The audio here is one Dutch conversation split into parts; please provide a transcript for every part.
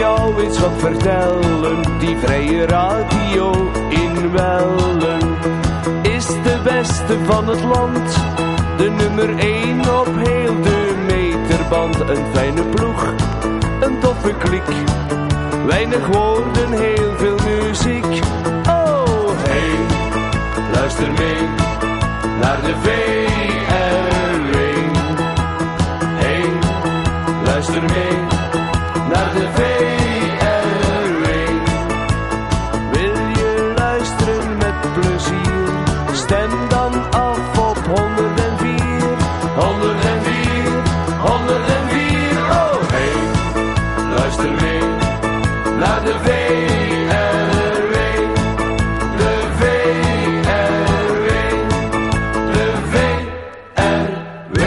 jou eens wat vertellen. Die vrije radio in Wellen is de beste van het land. De nummer 1 op heel de meterband. Een fijne ploeg, een toffe klik. Weinig woorden, heel veel muziek. Oh, hey, luister mee naar de VRW. Hey, luister mee naar de VRW. Wil je luisteren met plezier? Stem dan af op 104. 104, 104. Oh, hey, luister mee naar de VRW. De VRW. De VRW.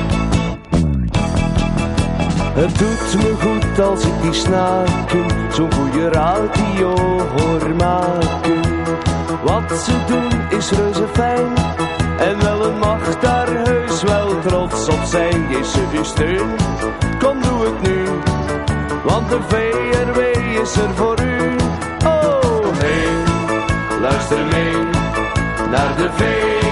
Het doet me goed als ik die snaken zo'n goede radio hoor maken. Wat ze doen is reuze fijn. En wel een mag daar heus wel trots op zijn. Geef ze uw steun, kom doe het nu. Want de VRW is er voor u. Oh, hey, luister mee naar de VRW.